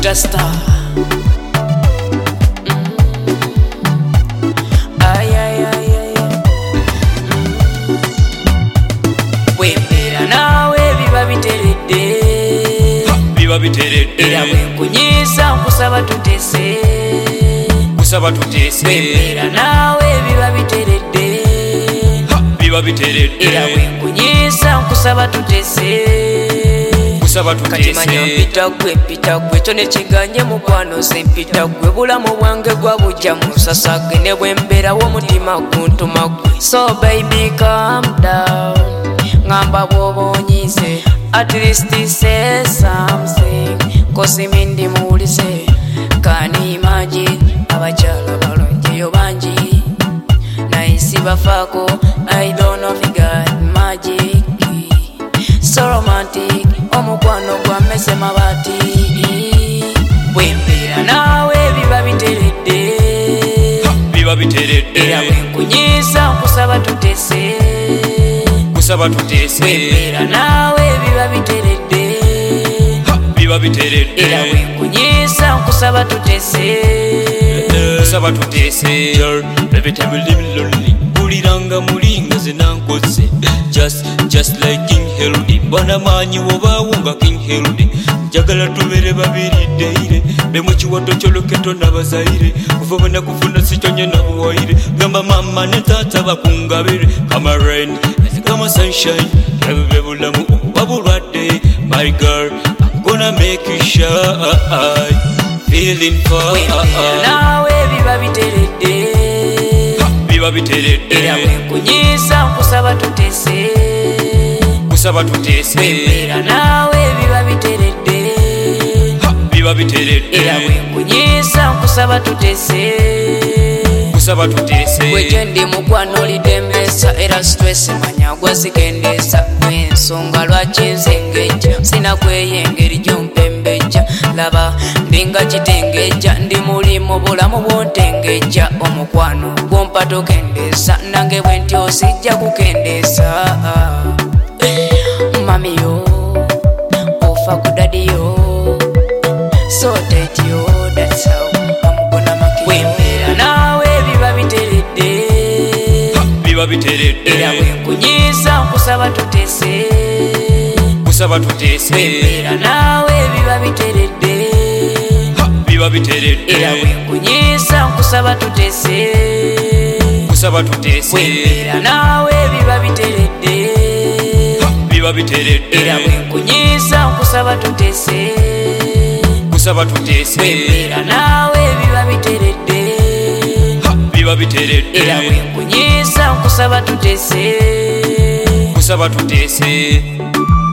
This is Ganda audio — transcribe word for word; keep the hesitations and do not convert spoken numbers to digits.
Megastar. Wembera nawe biba biteredde biba biteredde era bwenkunyisa nkusaba tutese kusaba tutese wembera nawe biba biteredde biba biteredde era bwenkunyisa nkusaba tutese kusaba kati manya tutese mpita gwe mpita gwe kyo nekiganye mukwano ze mpita gwe bulamu bwange gwabujja mu nsasage ne bwembeerawo omutima guntuma gwe so baby calm down ngamba bwoba onyize at least say something kosi mindi muwulize kani imagine abakyala balongeyo bangi naisi bafaako I don't know if you got magic so romantic omukwano gwa mese mabati bwembeera nawe biba biteredde biba biteredde era bwenkunyisa nkusaba tutese kusaba tutese wembera nawe biba biteredde biba biteredde era bwenkunyisa nkusaba tutese kusaba tutese every time we live lonely buliranga mulinga zenankoze just just like King Herod bana manyi wobawunga King Herod jagala tubere babiri deire bemwe kiwato kyoloketo nabazaire kuva bana kufuna sitonye na buwaire gamba mama ne tata bakungabire kama rain kama sunshine every bulamu wabulwadde my girl I'm gonna make you shine feeling fine nawe biba biteredde biba biteredde era bwenkunyisa nkusaba tutese kusaba tutese wembera nawe biba biteredde biba biteredde era bwenkunyisa nkusaba tutese kusaba tutese gweje ndi mukwano olidembesa era stress manya gwazigendesa ensonga lwaki nzengeja sina kweyengeri gyompembeja laba ndinga kitengeja ndi mulimu bulamu bwontengeja omukwano gwompa tokendesa nange bwentyo sijja kukendesa mamiyo ofa ku dadiyo so tetyo that's how I'm gonna make it wembera nawe biba biteredde biba biteredde era bwenkunyisa nkusaba tutese kusaba tutese wembera nawe biba biteredde biba biteredde era bwenkunyisa nkusaba tutese kusaba tutese wembera nawe biba biteredde biba biteredde era bwenkunyisa nkusaba tutese kusaba tutese wembera nawe biba biteredde biba biteredde era bwenkunyisa nkusaba tutese kusaba tutese